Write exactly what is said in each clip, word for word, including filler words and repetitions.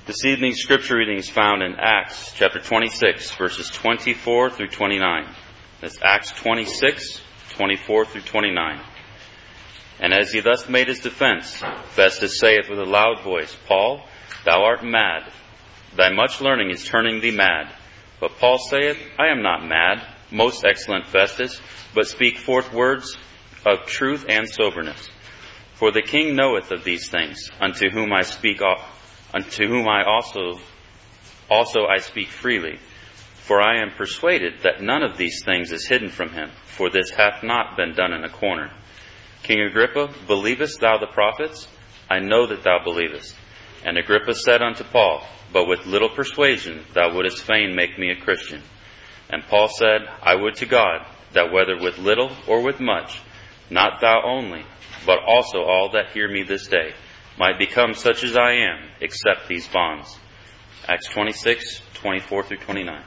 This evening's scripture reading is found in Acts chapter twenty-six, verses twenty-four through twenty-nine. That's Acts twenty-six, twenty-four through twenty-nine. And as he thus made his defense, Festus saith with a loud voice, Paul, thou art mad. Thy much learning is turning thee mad. But Paul saith, I am not mad, most excellent Festus, but speak forth words of truth and soberness. For the king knoweth of these things, unto whom I speak unto whom I also also I speak freely. For I am persuaded that none of these things is hidden from him, for this hath not been done in a corner. King Agrippa, believest thou the prophets? I know that thou believest. And Agrippa said unto Paul, But with little persuasion thou wouldest fain make me a Christian. And Paul said, I would to God, that whether with little or with much, not thou only, but also all that hear me this day, might become such as I am, except these bonds. Acts twenty-six, twenty-four through twenty-nine.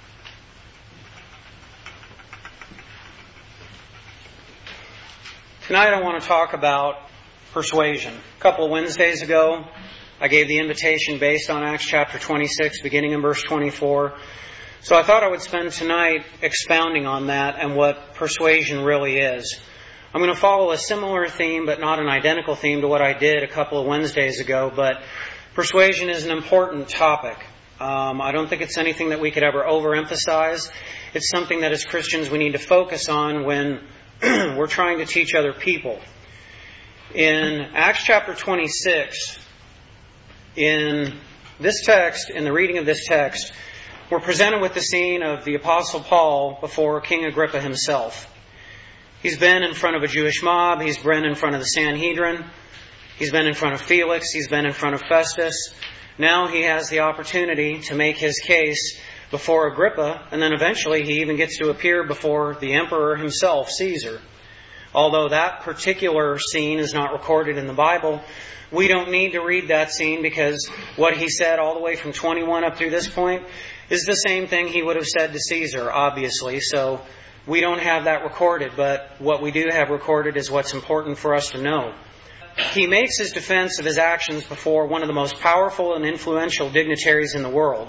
Tonight I want to talk about persuasion. A couple of Wednesdays ago, I gave the invitation based on Acts chapter twenty-six, beginning in verse twenty-four. So I thought I would spend tonight expounding on that and what persuasion really is. I'm going to follow a similar theme, but not an identical theme to what I did a couple of Wednesdays ago. But persuasion is an important topic. Um, I don't think it's anything that we could ever overemphasize. It's something that as Christians we need to focus on when we're trying to teach other people. In Acts chapter twenty-six, in this text, in the reading of this text, we're presented with the scene of the Apostle Paul before King Agrippa himself. He's been in front of a Jewish mob. He's been in front of the Sanhedrin. He's been in front of Felix. He's been in front of Festus. Now he has the opportunity to make his case before Agrippa, and then eventually he even gets to appear before the emperor himself, Caesar. Although that particular scene is not recorded in the Bible, we don't need to read that scene because what he said all the way from twenty-one up through this point is the same thing he would have said to Caesar, obviously. So we don't have that recorded, but what we do have recorded is what's important for us to know. He makes his defense of his actions before one of the most powerful and influential dignitaries in the world.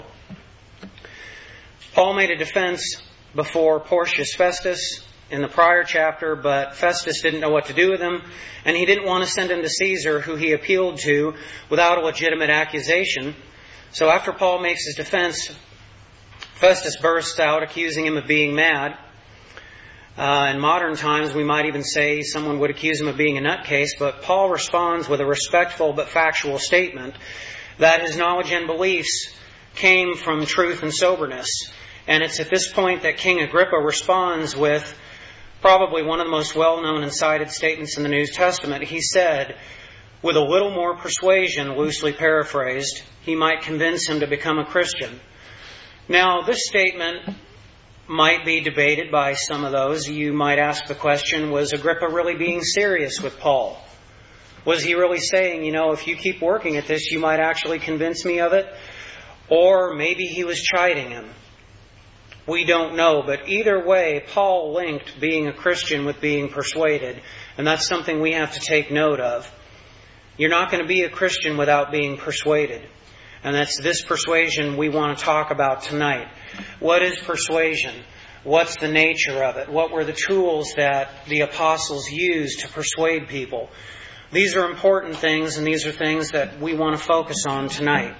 Paul made a defense before Porcius Festus in the prior chapter, but Festus didn't know what to do with him, and he didn't want to send him to Caesar, who he appealed to, without a legitimate accusation. So after Paul makes his defense, Festus bursts out accusing him of being mad. Uh, in modern times, we might even say someone would accuse him of being a nutcase, but Paul responds with a respectful but factual statement that his knowledge and beliefs came from truth and soberness. And it's at this point that King Agrippa responds with probably one of the most well-known and cited statements in the New Testament. He said, with a little more persuasion, loosely paraphrased, he might convince him to become a Christian. Now, this statement might be debated by some of those. You might ask the question, was Agrippa really being serious with Paul? Was he really saying, you know, if you keep working at this, you might actually convince me of it? Or maybe he was chiding him. We don't know, but either way, Paul linked being a Christian with being persuaded, and that's something we have to take note of. You're not going to be a Christian without being persuaded. And that's this persuasion we want to talk about tonight. What is persuasion? What's the nature of it? What were the tools that the apostles used to persuade people? These are important things, and these are things that we want to focus on tonight.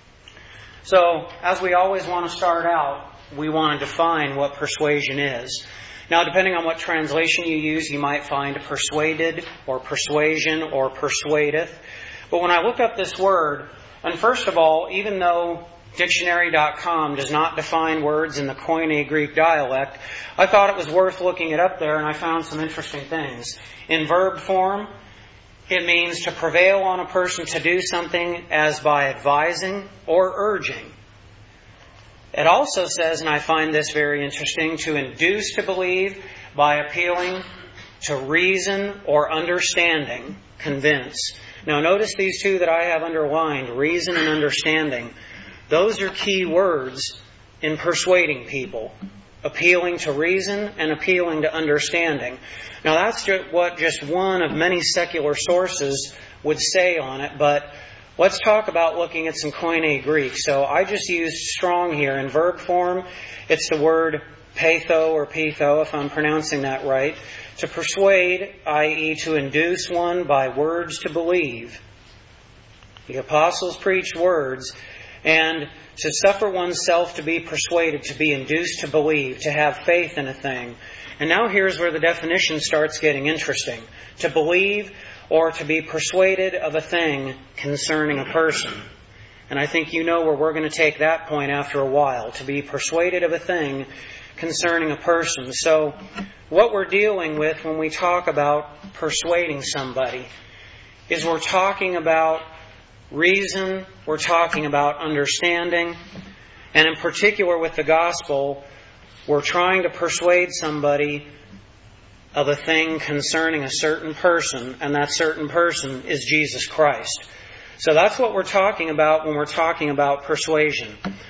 So, as we always want to start out, we want to define what persuasion is. Now, depending on what translation you use, you might find persuaded, or persuasion, or persuadeth. But when I looked up this word, and first of all, even though dictionary dot com does not define words in the Koine Greek dialect, I thought it was worth looking it up there, and I found some interesting things. In verb form, it means to prevail on a person to do something as by advising or urging. It also says, and I find this very interesting, to induce to believe by appealing to reason or understanding, convince. Now notice these two that I have underlined, reason and understanding. Those are key words in persuading people. Appealing to reason and appealing to understanding. Now that's just what just one of many secular sources would say on it, but let's talk about looking at some Koine Greek. So I just used strong here in verb form. It's the word patho or pitho, if I'm pronouncing that right. To persuade, that is to induce one by words to believe. The apostles preached words, and to suffer oneself to be persuaded, to be induced to believe, to have faith in a thing. And now here's where the definition starts getting interesting. To believe or to be persuaded of a thing concerning a person. And I think you know where we're going to take that point after a while. To be persuaded of a thing concerning a person. So what we're dealing with when we talk about persuading somebody is we're talking about reason, we're talking about understanding, and in particular with the gospel, we're trying to persuade somebody of a thing concerning a certain person, and that certain person is Jesus Christ. So that's what we're talking about when we're talking about persuasion.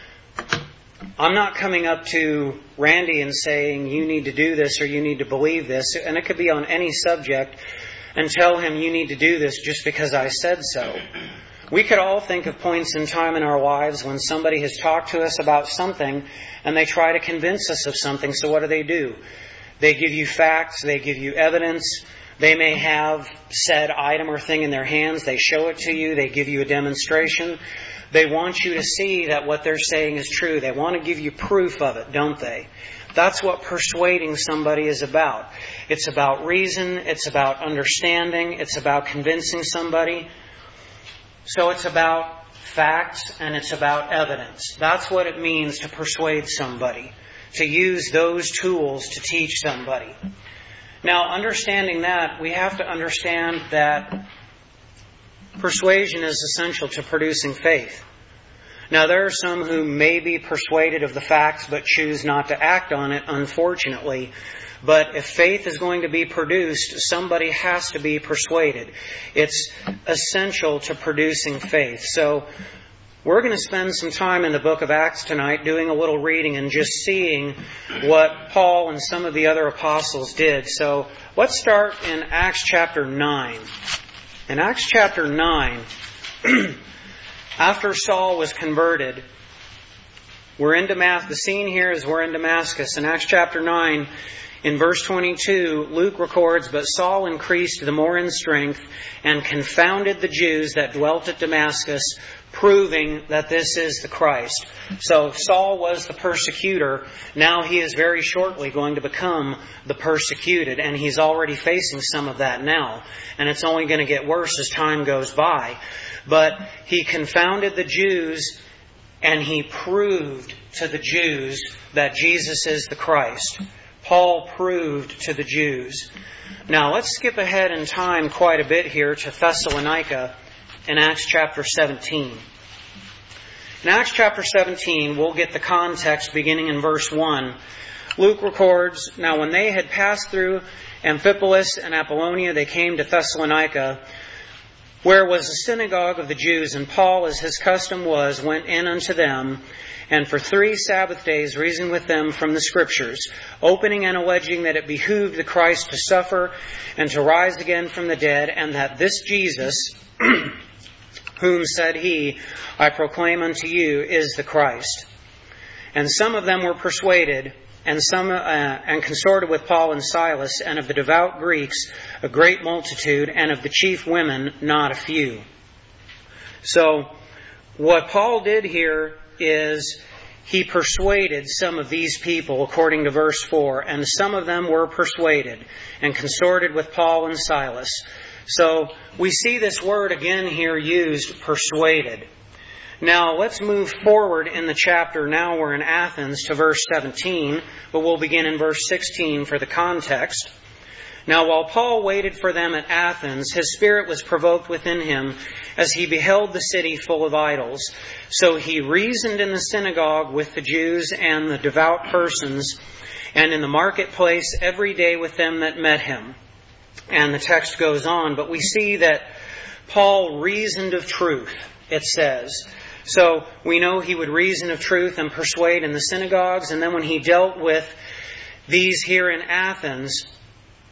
I'm not coming up to Randy and saying, you need to do this or you need to believe this, and it could be on any subject, and tell him you need to do this just because I said so. We could all think of points in time in our lives when somebody has talked to us about something and they try to convince us of something. So what do they do? They give you facts, they give you evidence. They may have said item or thing in their hands. They show it to you. They give you a demonstration. They want you to see that what they're saying is true. They want to give you proof of it, don't they? That's what persuading somebody is about. It's about reason. It's about understanding. It's about convincing somebody. So it's about facts and it's about evidence. That's what it means to persuade somebody. To use those tools to teach somebody. Now, understanding that, we have to understand that persuasion is essential to producing faith. Now, there are some who may be persuaded of the facts but choose not to act on it, unfortunately. But if faith is going to be produced, somebody has to be persuaded. It's essential to producing faith. So, we're going to spend some time in the book of Acts tonight doing a little reading and just seeing what Paul and some of the other apostles did. So let's start in Acts chapter nine. In Acts chapter nine, after Saul was converted, we're in Damascus. The scene here is we're in Damascus. In Acts chapter nine, in verse twenty-two, Luke records, "But Saul increased the more in strength and confounded the Jews that dwelt at Damascus, proving that this is the Christ." So Saul was the persecutor. Now he is very shortly going to become the persecuted. And he's already facing some of that now. And it's only going to get worse as time goes by. But he confounded the Jews and he proved to the Jews that Jesus is the Christ. Paul proved to the Jews. Now let's skip ahead in time quite a bit here to Thessalonica in Acts chapter seventeen. In Acts chapter seventeen, we'll get the context beginning in verse one. Luke records, "Now when they had passed through Amphipolis and Apollonia, they came to Thessalonica, where was a synagogue of the Jews, and Paul, as his custom was, went in unto them, and for three Sabbath days reasoned with them from the Scriptures, opening and alleging that it behooved the Christ to suffer and to rise again from the dead, and that this Jesus, whom, said he, I proclaim unto you, is the Christ. And some of them were persuaded, and some uh, and consorted with Paul and Silas, and of the devout Greeks a great multitude, and of the chief women not a few." So, what Paul did here is he persuaded some of these people, according to verse four, and some of them were persuaded and consorted with Paul and Silas. So we see this word again here used, persuaded. Now let's move forward in the chapter. Now we're in Athens to verse seventeen, but we'll begin in verse sixteen for the context. "Now while Paul waited for them at Athens, his spirit was provoked within him as he beheld the city full of idols. So he reasoned in the synagogue with the Jews and the devout persons, and in the marketplace every day with them that met him." And the text goes on, but we see that Paul reasoned of truth, it says. So we know he would reason of truth and persuade in the synagogues, and then when he dealt with these here in Athens,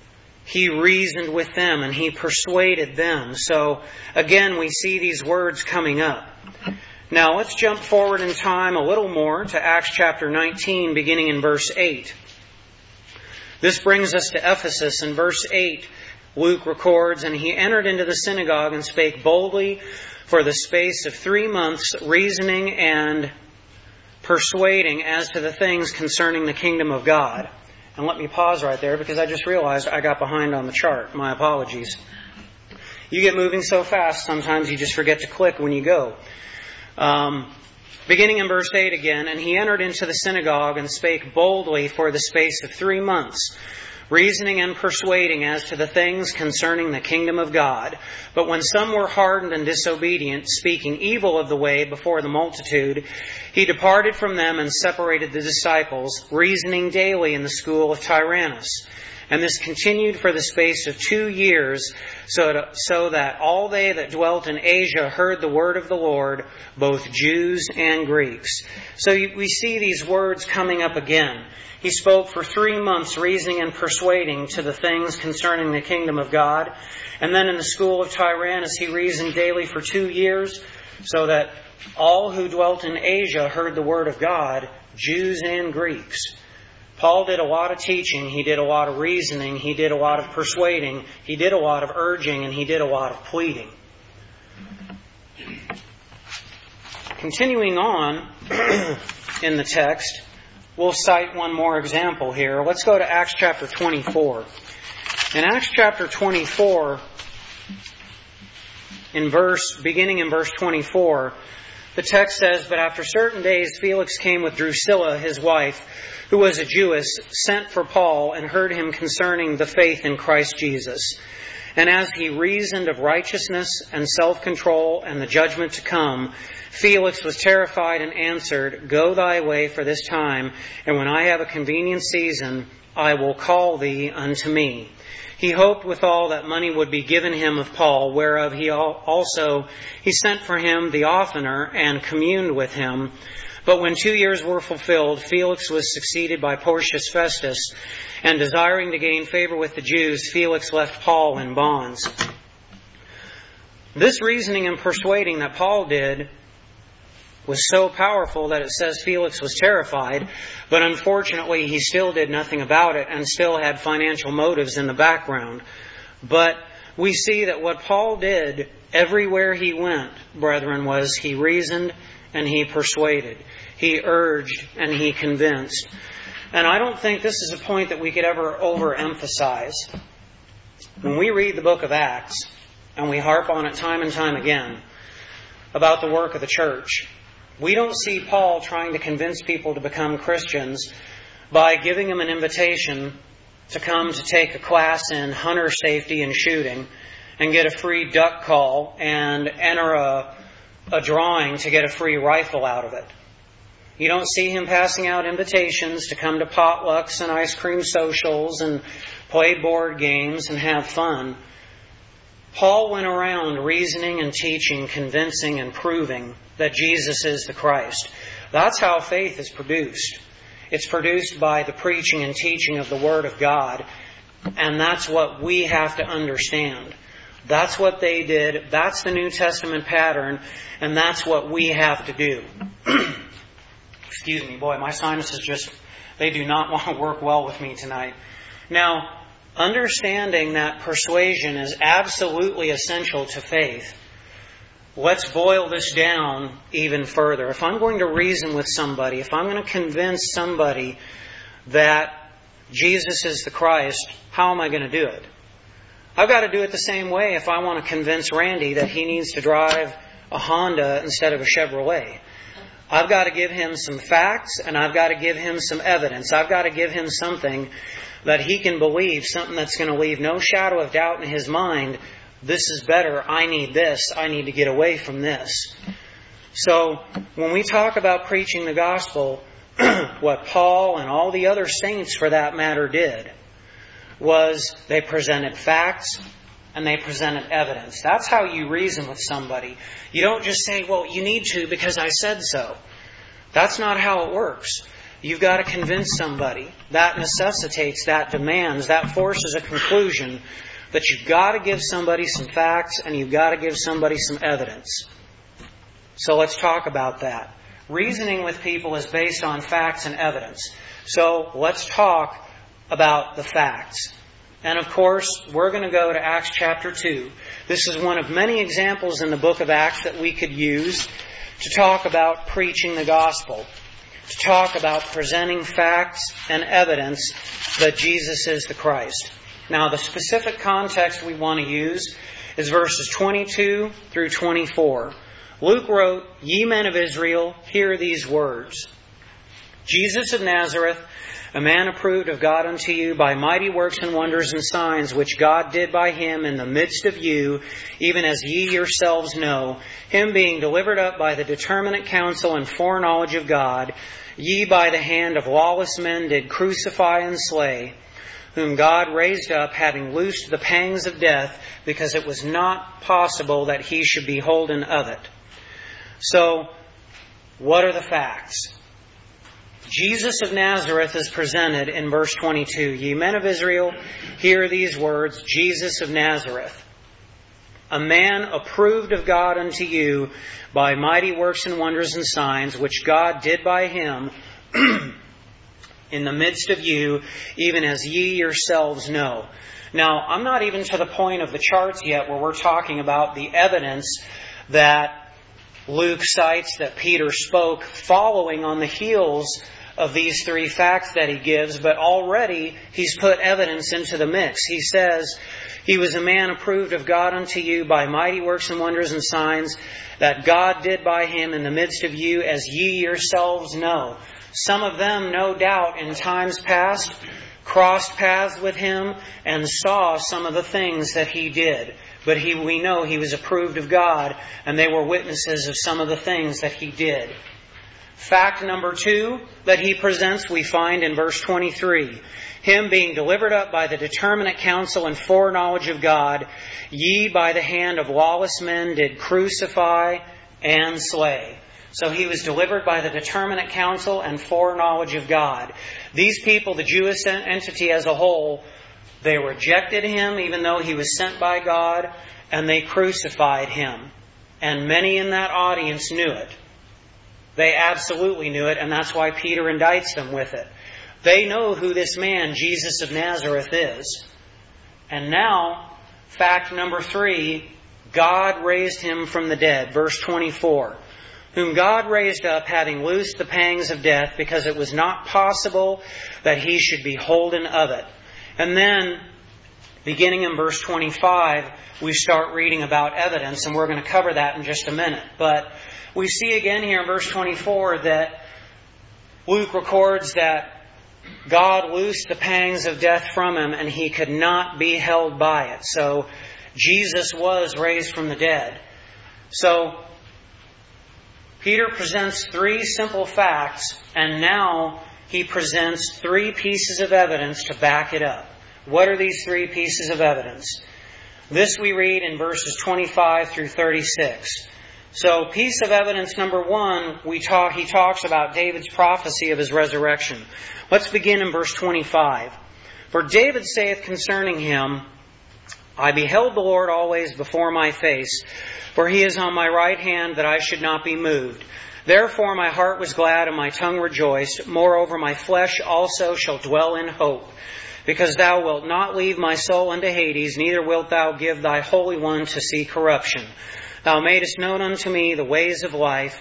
He reasoned with them and He persuaded them. So again, we see these words coming up. Now let's jump forward in time a little more to Acts chapter nineteen, beginning in verse eight. This brings us to Ephesus. In verse eight, Luke records, "And he entered into the synagogue and spake boldly for the space of three months, reasoning and persuading as to the things concerning the kingdom of God." And let me pause right there because I just realized I got behind on the chart. My apologies. You get moving so fast, sometimes you just forget to click when you go. Um, beginning in verse eight again, "And he entered into the synagogue and spake boldly for the space of three months, reasoning and persuading as to the things concerning the kingdom of God. But when some were hardened and disobedient, speaking evil of the way before the multitude, he departed from them and separated the disciples, reasoning daily in the school of Tyrannus. And this continued for the space of two years, so, so that all they that dwelt in Asia heard the word of the Lord, both Jews and Greeks." So we see these words coming up again. He spoke for three months, reasoning and persuading to the things concerning the kingdom of God. And then in the school of Tyrannus, he reasoned daily for two years, so that all who dwelt in Asia heard the word of God, Jews and Greeks. Paul did a lot of teaching, he did a lot of reasoning, he did a lot of persuading, he did a lot of urging, and he did a lot of pleading. Continuing on in the text, we'll cite one more example here. Let's go to Acts chapter twenty-four. In Acts chapter twenty-four, in verse, beginning in verse twenty-four, the text says, "But after certain days Felix came with Drusilla, his wife, who was a Jewess, sent for Paul, and heard him concerning the faith in Christ Jesus. And as he reasoned of righteousness and self-control and the judgment to come, Felix was terrified and answered, Go thy way for this time, and when I have a convenient season, I will call thee unto me. He hoped withal that money would be given him of Paul, whereof he also he sent for him the oftener and communed with him. But when two years were fulfilled, Felix was succeeded by Porcius Festus, and desiring to gain favor with the Jews, Felix left Paul in bonds." This reasoning and persuading that Paul did was so powerful that it says Felix was terrified, but unfortunately he still did nothing about it and still had financial motives in the background. But we see that what Paul did everywhere he went, brethren, was he reasoned and he persuaded. He urged and he convinced. And I don't think this is a point that we could ever overemphasize. When we read the book of Acts, and we harp on it time and time again, about the work of the church, we don't see Paul trying to convince people to become Christians by giving them an invitation to come to take a class in hunter safety and shooting and get a free duck call and enter a, a drawing to get a free rifle out of it. You don't see him passing out invitations to come to potlucks and ice cream socials and play board games and have fun. Paul went around reasoning and teaching, convincing and proving that Jesus is the Christ. That's how faith is produced. It's produced by the preaching and teaching of the Word of God. And that's what we have to understand. That's what they did. That's the New Testament pattern. And that's what we have to do. Excuse me, boy, my sinuses just, they do not want to work well with me tonight. Now, understanding that persuasion is absolutely essential to faith, let's boil this down even further. If I'm going to reason with somebody, if I'm going to convince somebody that Jesus is the Christ, how am I going to do it? I've got to do it the same way if I want to convince Randy that he needs to drive a Honda instead of a Chevrolet. I've got to give him some facts and I've got to give him some evidence. I've got to give him something that he can believe, something that's going to leave no shadow of doubt in his mind. This is better. I need this. I need to get away from this. So when we talk about preaching the gospel, what Paul and all the other saints for that matter did was they presented facts and they presented evidence. That's how you reason with somebody. You don't just say, well, you need to because I said so. That's not how it works. You've got to convince somebody. That necessitates, that demands, that forces a conclusion that you've got to give somebody some facts and you've got to give somebody some evidence. So let's talk about that. Reasoning with people is based on facts and evidence. So let's talk about the facts. And of course, we're going to go to Acts chapter two. This is one of many examples in the book of Acts that we could use to talk about preaching the gospel, to talk about presenting facts and evidence that Jesus is the Christ. Now, the specific context we want to use is verses twenty-two through twenty-four. Luke wrote, "Ye men of Israel, hear these words. Jesus of Nazareth, a man approved of God unto you by mighty works and wonders and signs, which God did by him in the midst of you, even as ye yourselves know, him being delivered up by the determinate counsel and foreknowledge of God, ye by the hand of lawless men did crucify and slay, whom God raised up, having loosed the pangs of death, because it was not possible that he should be holden of it." So, what are the facts? Jesus of Nazareth is presented in verse twenty-two. "Ye men of Israel, hear these words, Jesus of Nazareth, a man approved of God unto you by mighty works and wonders and signs, which God did by him in the midst of you, even as ye yourselves know." Now, I'm not even to the point of the charts yet where we're talking about the evidence that Luke cites that Peter spoke following on the heels of these three facts that he gives, but already he's put evidence into the mix. He says, "He was a man approved of God unto you by mighty works and wonders and signs that God did by him in the midst of you, as ye yourselves know." Some of them, no doubt, in times past, crossed paths with him and saw some of the things that he did. But he, we know he was approved of God, and they were witnesses of some of the things that he did. Fact number two that he presents, we find in verse twenty-three. "Him being delivered up by the determinate counsel and foreknowledge of God, ye by the hand of lawless men did crucify and slay." So he was delivered by the determinate counsel and foreknowledge of God. These people, the Jewish entity as a whole, they rejected him even though he was sent by God, and they crucified him. And many in that audience knew it. They absolutely knew it, and that's why Peter indicts them with it. They know who this man, Jesus of Nazareth, is. And now, fact number three, God raised him from the dead. Verse twenty-four. "Whom God raised up, having loosed the pangs of death, because it was not possible that he should be holden of it." And then, beginning in verse twenty-five, we start reading about evidence, and we're going to cover that in just a minute. But we see again here in verse twenty-four that Luke records that God loosed the pangs of death from him, and he could not be held by it. So Jesus was raised from the dead. So Peter presents three simple facts, and now he presents three pieces of evidence to back it up. What are these three pieces of evidence? This we read in verses twenty-five through thirty-six. So, piece of evidence number one, we talk, he talks about David's prophecy of his resurrection. Let's begin in verse twenty-five. "For David saith concerning him, I beheld the Lord always before my face, for he is on my right hand, that I should not be moved. Therefore my heart was glad and my tongue rejoiced. Moreover my flesh also shall dwell in hope. Because thou wilt not leave my soul unto Hades, neither wilt thou give thy Holy One to see corruption. Thou madest known unto me the ways of life.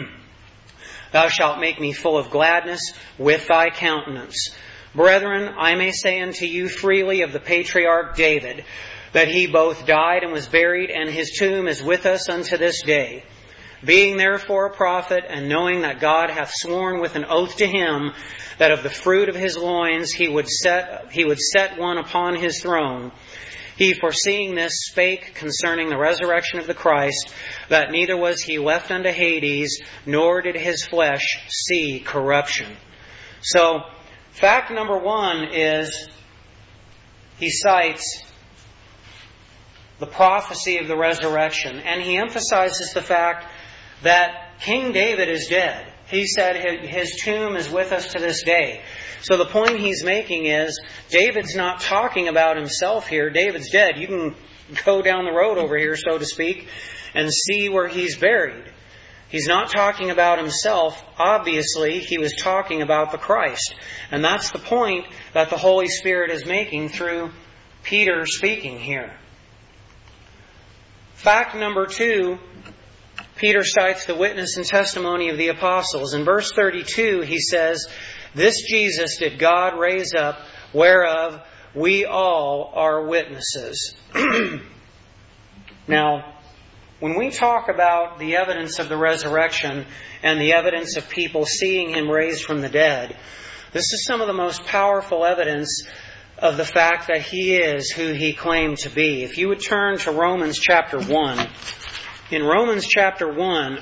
Thou shalt make me full of gladness with thy countenance. Brethren, I may say unto you freely of the patriarch David, that he both died and was buried, and his tomb is with us unto this day. Being therefore a prophet, and knowing that God hath sworn with an oath to him, that of the fruit of his loins he would set, he would set one upon his throne, he, foreseeing this, spake concerning the resurrection of the Christ, that neither was he left unto Hades, nor did his flesh see corruption. So, fact number one is, he cites the prophecy of the resurrection, and he emphasizes the fact that King David is dead. he said his tomb is with us to this day. So the point he's making is, David's not talking about himself here. David's dead. You can go down the road over here, so to speak, and see where he's buried. He's not talking about himself. Obviously, he was talking about the Christ. And that's the point that the Holy Spirit is making through Peter speaking here. Fact number two, Peter cites the witness and testimony of the apostles. In verse thirty-two, he says, "This Jesus did God raise up, whereof we all are witnesses." Now, when we talk about the evidence of the resurrection and the evidence of people seeing Him raised from the dead, this is some of the most powerful evidence of the fact that He is who He claimed to be. If you would turn to Romans chapter one. In Romans chapter one,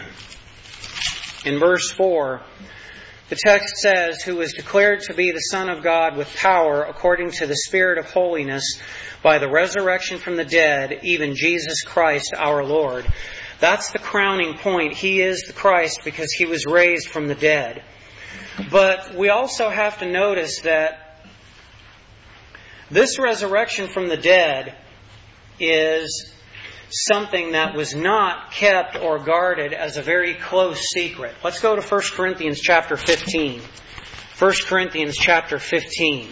in verse four, the text says, "Who was declared to be the Son of God with power according to the Spirit of holiness by the resurrection from the dead, even Jesus Christ our Lord." That's the crowning point. He is the Christ because He was raised from the dead. But we also have to notice that this resurrection from the dead is something that was not kept or guarded as a very close secret. Let's go to First Corinthians chapter fifteen. First Corinthians chapter fifteen.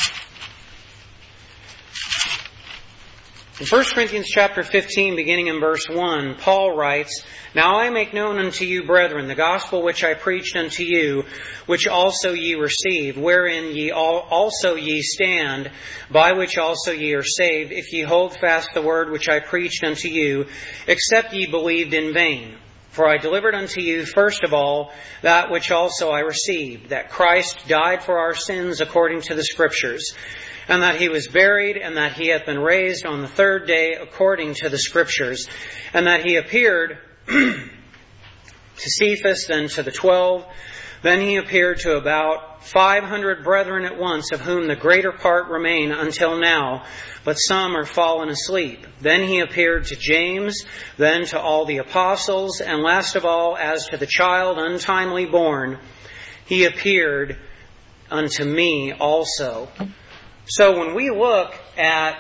In First Corinthians chapter fifteen, beginning in verse one, Paul writes, "Now I make known unto you, brethren, the gospel which I preached unto you, which also ye received, wherein ye also ye stand, by which also ye are saved, if ye hold fast the word which I preached unto you, except ye believed in vain. For I delivered unto you first of all that which also I received, that Christ died for our sins according to the Scriptures, and that He was buried, and that He hath been raised on the third day according to the Scriptures, and that He appeared to Cephas, then to the twelve. Then He appeared to about five hundred brethren at once, of whom the greater part remain until now, but some are fallen asleep. Then He appeared to James, then to all the apostles, and last of all, as to the child untimely born, He appeared unto me also." So when we look at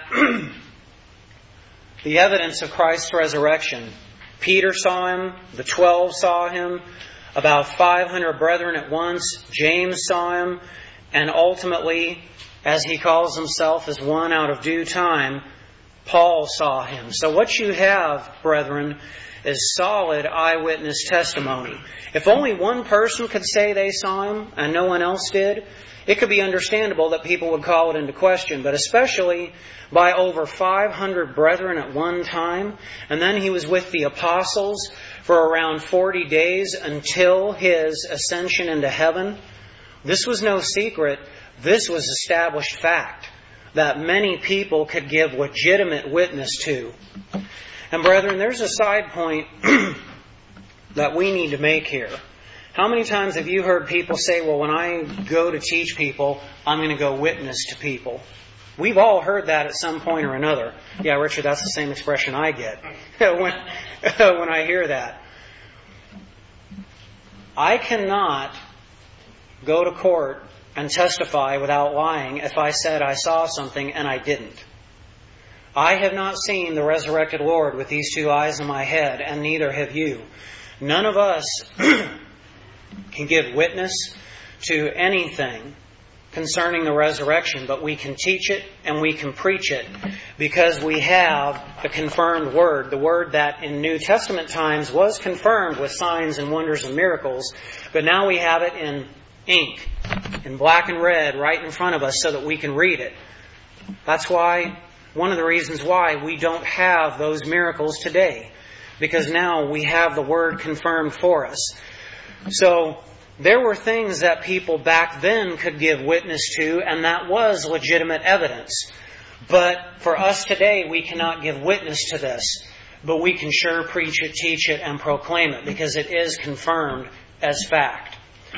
the evidence of Christ's resurrection, Peter saw Him, the twelve saw Him, about five hundred brethren at once, James saw Him, and ultimately, as he calls himself as one out of due time, Paul saw Him. So what you have, brethren, is solid eyewitness testimony. If only one person could say they saw Him and no one else did, it could be understandable that people would call it into question, but especially by over five hundred brethren at one time, and then He was with the apostles for around forty days until His ascension into heaven. This was no secret. This was established fact that many people could give legitimate witness to. And brethren, there's a side point that we need to make here. How many times have you heard people say, well, when I go to teach people, I'm going to go witness to people? We've all heard that at some point or another. Yeah, Richard, that's the same expression I get when, when I hear that. I cannot go to court and testify without lying if I said I saw something and I didn't. I have not seen the resurrected Lord with these two eyes in my head, and neither have you. None of us can give witness to anything concerning the resurrection, but we can teach it and we can preach it because we have the confirmed Word, the Word that in New Testament times was confirmed with signs and wonders and miracles, but now we have it in ink, in black and red, right in front of us so that we can read it. That's why, one of the reasons why we don't have those miracles today, because now we have the Word confirmed for us. So, there were things that people back then could give witness to, and that was legitimate evidence. But for us today, we cannot give witness to this. But we can sure preach it, teach it, and proclaim it, because it is confirmed as fact.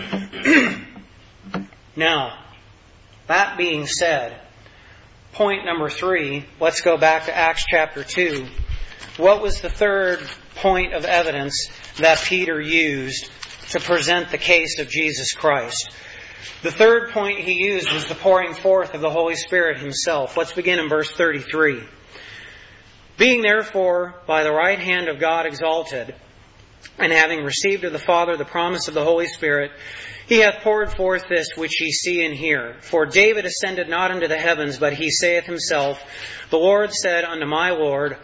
Now, that being said, point number three, let's go back to Acts chapter two. What was the third point of evidence that Peter used to present the case of Jesus Christ. The third point he used was the pouring forth of the Holy Spirit Himself. Let's begin in verse thirty-three. Being therefore by the right hand of God exalted, and having received of the Father the promise of the Holy Spirit, He hath poured forth this which ye see and hear. For David ascended not into the heavens, but he saith himself, The Lord said unto my Lord,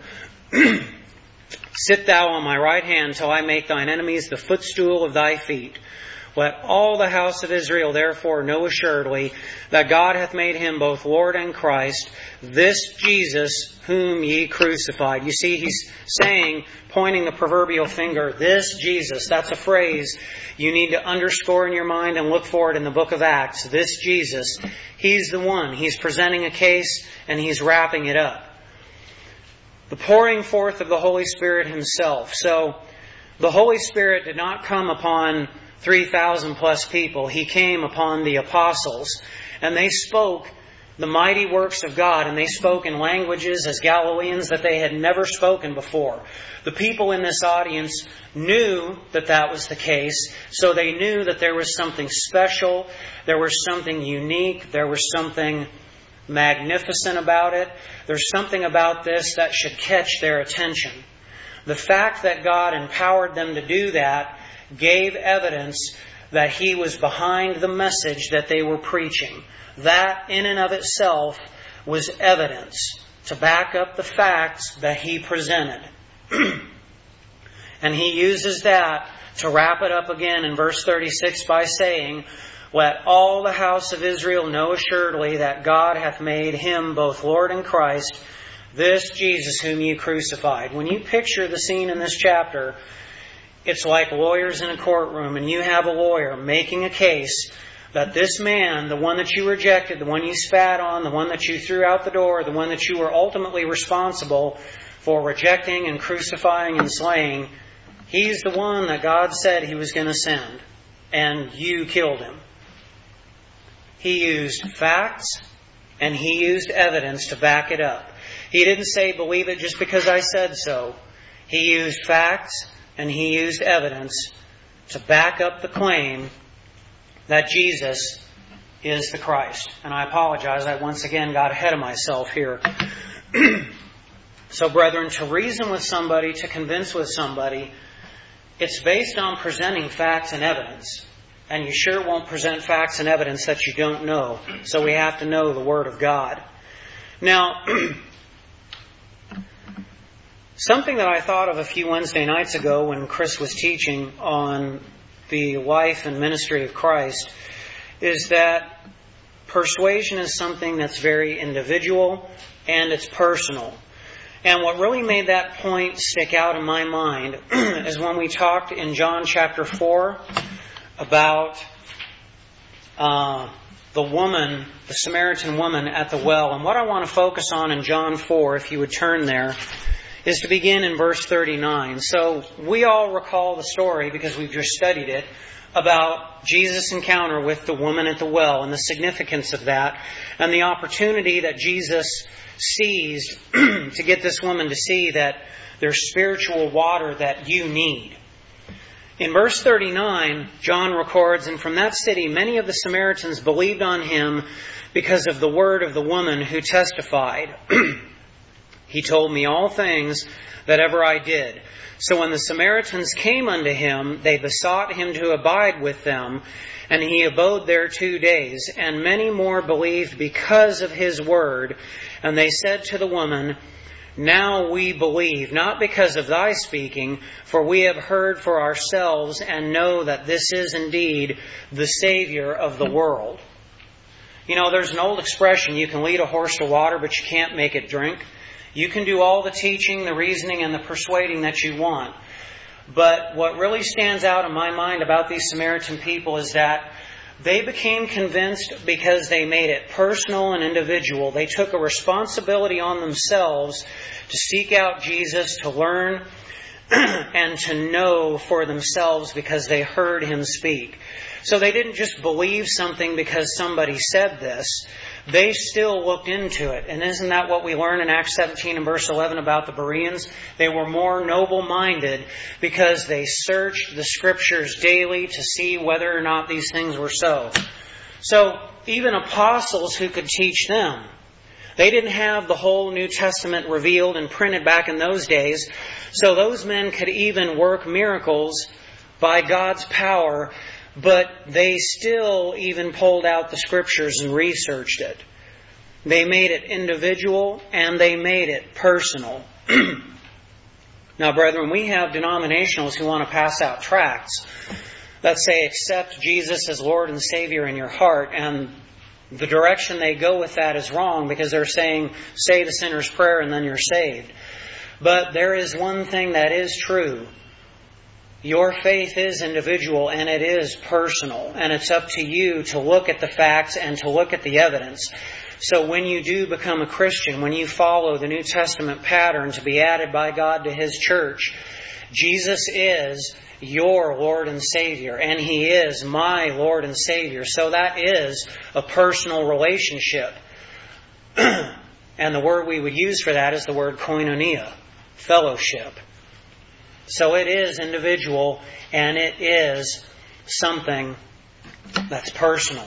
Sit thou on my right hand till I make thine enemies the footstool of thy feet. Let all the house of Israel therefore know assuredly that God hath made Him both Lord and Christ, this Jesus whom ye crucified. You see, he's saying, pointing the proverbial finger, this Jesus. That's a phrase you need to underscore in your mind and look for it in the book of Acts. This Jesus. He's the one. He's presenting a case and He's wrapping it up. The pouring forth of the Holy Spirit Himself. So, the Holy Spirit did not come upon three thousand plus people. He came upon the apostles, and they spoke the mighty works of God, and they spoke in languages as Galileans that they had never spoken before. The people in this audience knew that that was the case, so they knew that there was something special, there was something unique, there was something magnificent about it. There's something about this that should catch their attention. The fact that God empowered them to do that gave evidence that He was behind the message that they were preaching. That in and of itself was evidence to back up the facts that He presented. And He uses that to wrap it up again in verse thirty-six by saying, Let all the house of Israel know assuredly that God hath made Him both Lord and Christ, this Jesus whom ye crucified. When you picture the scene in this chapter, it's like lawyers in a courtroom, and you have a lawyer making a case that this man, the one that you rejected, the one you spat on, the one that you threw out the door, the one that you were ultimately responsible for rejecting and crucifying and slaying, he's the one that God said He was going to send, and you killed Him. He used facts and He used evidence to back it up. He didn't say, believe it just because I said so. He used facts and He used evidence to back up the claim that Jesus is the Christ. And I apologize, I once again got ahead of myself here. So, brethren, to reason with somebody, to convince with somebody, it's based on presenting facts and evidence. And you sure won't present facts and evidence that you don't know. So we have to know the Word of God. Now, something that I thought of a few Wednesday nights ago when Chris was teaching on the life and ministry of Christ is that persuasion is something that's very individual and it's personal. And what really made that point stick out in my mind is when we talked in John chapter four about uh, the woman, the Samaritan woman at the well. And what I want to focus on in John four, if you would turn there, is to begin in verse thirty-nine. So we all recall the story, because we've just studied it, about Jesus' encounter with the woman at the well and the significance of that and the opportunity that Jesus seized to get this woman to see that there's spiritual water that you need. In verse thirty-nine, John records, And from that city many of the Samaritans believed on Him because of the word of the woman who testified, He told me all things that ever I did. So when the Samaritans came unto Him, they besought Him to abide with them, and He abode there two days. And many more believed because of His word. And they said to the woman, Now we believe, not because of thy speaking, for we have heard for ourselves and know that this is indeed the Savior of the world. You know, there's an old expression, you can lead a horse to water, but you can't make it drink. You can do all the teaching, the reasoning, and the persuading that you want. But what really stands out in my mind about these Samaritan people is that they became convinced because they made it personal and individual. They took a responsibility on themselves to seek out Jesus, to learn and to know for themselves because they heard Him speak. So they didn't just believe something because somebody said this, they still looked into it. And isn't that what we learn in Acts seventeen and verse eleven about the Bereans? They were more noble-minded because they searched the Scriptures daily to see whether or not these things were so. So even apostles who could teach them, they didn't have the whole New Testament revealed and printed back in those days. So those men could even work miracles by God's power, but they still even pulled out the Scriptures and researched it. They made it individual and they made it personal. Now, brethren, we have denominationals who want to pass out tracts that say, accept Jesus as Lord and Savior in your heart. And the direction they go with that is wrong, because they're saying, say the sinner's prayer and then you're saved. But there is one thing that is true. Your faith is individual and it is personal. And it's up to you to look at the facts and to look at the evidence. So when you do become a Christian, when you follow the New Testament pattern to be added by God to His church, Jesus is your Lord and Savior, and He is my Lord and Savior. So that is a personal relationship. And the word we would use for that is the word koinonia, fellowship. So it is individual, and it is something that's personal.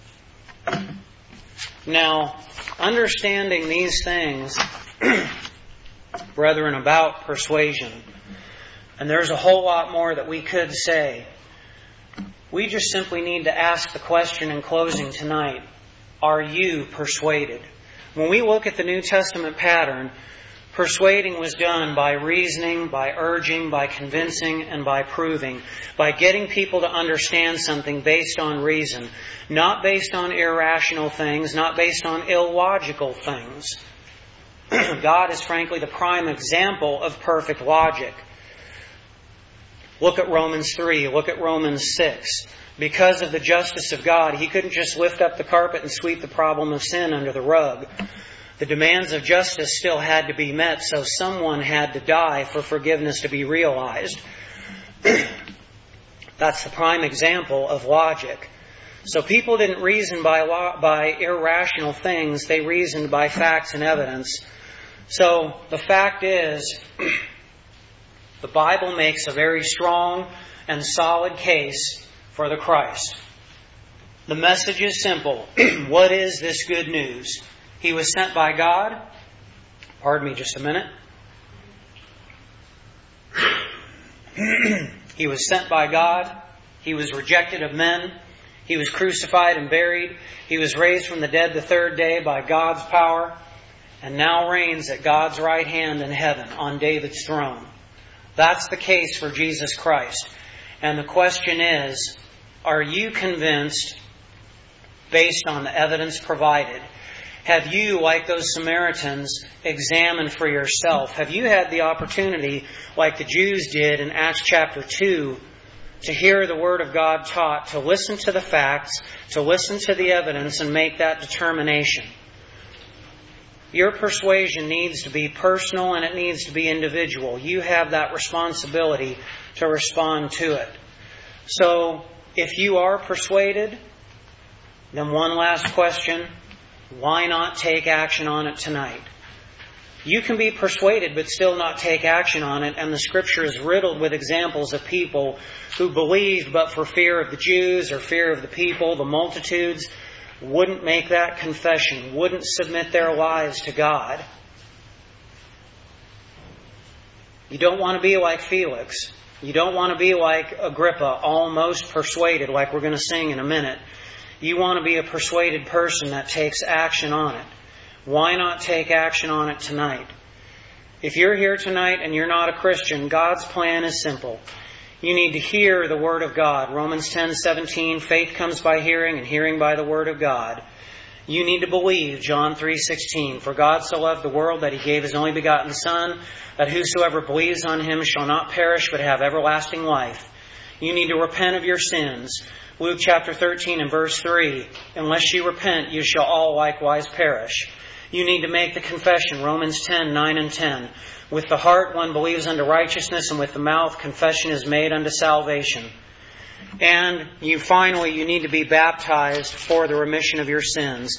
Now, understanding these things, brethren, about persuasion, and there's a whole lot more that we could say, we just simply need to ask the question in closing tonight, are you persuaded? When we look at the New Testament pattern, persuading was done by reasoning, by urging, by convincing, and by proving. By getting people to understand something based on reason. Not based on irrational things, not based on illogical things. God is frankly the prime example of perfect logic. Look at Romans three, look at Romans six. Because of the justice of God, He couldn't just lift up the carpet and sweep the problem of sin under the rug. The demands of justice still had to be met, so someone had to die for forgiveness to be realized. That's the prime example of logic. So people didn't reason by lo- by irrational things, they reasoned by facts and evidence. So the fact is, the Bible makes a very strong and solid case for the Christ. The message is simple. What is this good news? He was sent by God. Pardon me just a minute. He was sent by God. He was rejected of men. He was crucified and buried. He was raised from the dead the third day by God's power, and now reigns at God's right hand in heaven on David's throne. That's the case for Jesus Christ. And the question is, are you convinced based on the evidence provided? Have you, like those Samaritans, examined for yourself? Have you had the opportunity, like the Jews did in Acts chapter two, to hear the Word of God taught, to listen to the facts, to listen to the evidence, and make that determination? Your persuasion needs to be personal and it needs to be individual. You have that responsibility to respond to it. So, if you are persuaded, then one last question. Why not take action on it tonight? You can be persuaded but still not take action on it, and the Scripture is riddled with examples of people who believed but for fear of the Jews or fear of the people, the multitudes, wouldn't make that confession, wouldn't submit their lives to God. You don't want to be like Felix. You don't want to be like Agrippa, almost persuaded, like we're going to sing in a minute. You want to be a persuaded person that takes action on it. Why not take action on it tonight? If you're here tonight and you're not a Christian, God's plan is simple. You need to hear the Word of God. Romans ten seventeen, faith comes by hearing, and hearing by the Word of God. You need to believe, John three sixteen, for God so loved the world that He gave His only begotten Son, that whosoever believes on Him shall not perish but have everlasting life. You need to repent of your sins. Luke chapter thirteen and verse three, unless you repent, you shall all likewise perish. You need to make the confession, Romans ten, nine and ten. With the heart one believes unto righteousness, and with the mouth confession is made unto salvation. And you finally, you need to be baptized for the remission of your sins.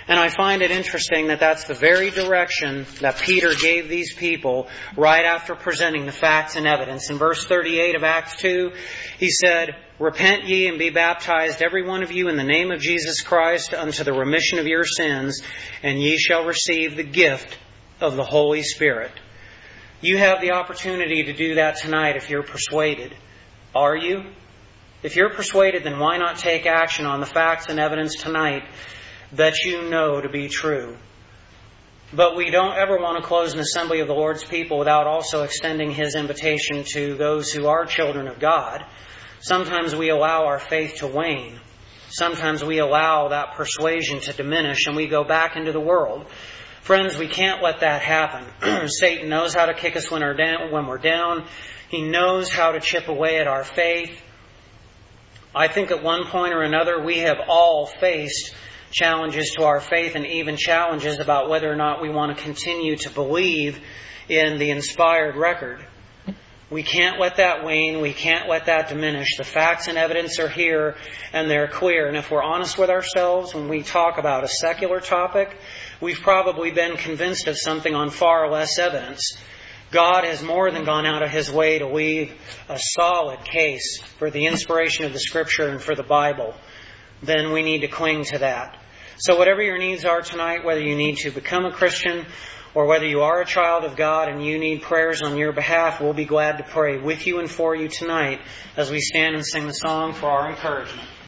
And I find it interesting that that's the very direction that Peter gave these people right after presenting the facts and evidence. In verse thirty-eight of Acts two, he said, "Repent ye and be baptized every one of you in the name of Jesus Christ unto the remission of your sins, and ye shall receive the gift of the Holy Spirit." You have the opportunity to do that tonight if you're persuaded. Are you? If you're persuaded, then why not take action on the facts and evidence tonight that you know to be true? But we don't ever want to close an assembly of the Lord's people without also extending His invitation to those who are children of God. Sometimes we allow our faith to wane. Sometimes we allow that persuasion to diminish and we go back into the world. Friends, we can't let that happen. Satan knows how to kick us when we're down, when we're down. He knows how to chip away at our faith. I think at one point or another we have all faced challenges to our faith and even challenges about whether or not we want to continue to believe in the inspired record. We can't let that wane. We can't let that diminish. The facts and evidence are here and they're clear. And if we're honest with ourselves when we talk about a secular topic, we've probably been convinced of something on far less evidence. God has more than gone out of His way to leave a solid case for the inspiration of the Scripture and for the Bible. Then we need to cling to that. So whatever your needs are tonight, whether you need to become a Christian or whether you are a child of God and you need prayers on your behalf, we'll be glad to pray with you and for you tonight as we stand and sing the song for our encouragement.